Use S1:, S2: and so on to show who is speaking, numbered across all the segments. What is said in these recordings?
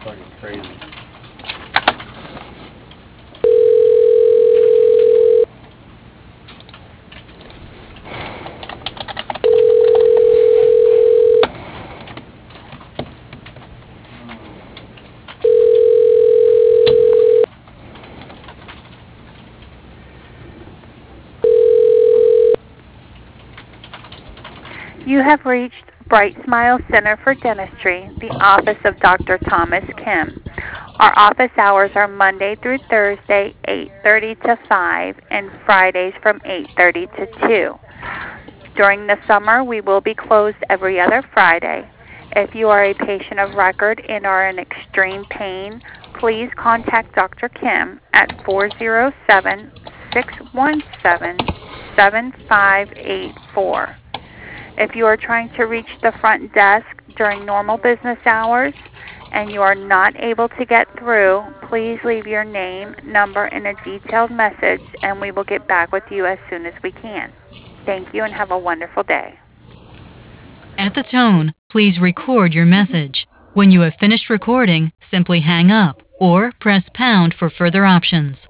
S1: fucking crazy.
S2: You have reached Bright Smile Center for Dentistry, the office of Dr. Thomas Kim. Our office hours are Monday through Thursday, 8:30 to 5, and Fridays from 8:30 to 2. During the summer, we will be closed every other Friday. If you are a patient of record and are in extreme pain, please contact Dr. Kim at 407-617-7584. If you are trying to reach the front desk during normal business hours and you are not able to get through, please leave your name, number, and a detailed message, and we will get back with you as soon as we can. Thank you and have a wonderful day.
S3: At the tone, please record your message. When you have finished recording, simply hang up or press pound for further options.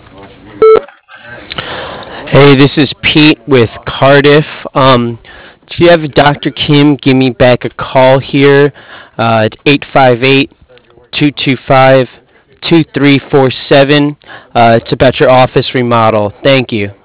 S4: Hey, this is Pete with Cardiff. Do you have Dr. Kim give me back a call here? It's 858 225 2347. It's about your office remodel. Thank you.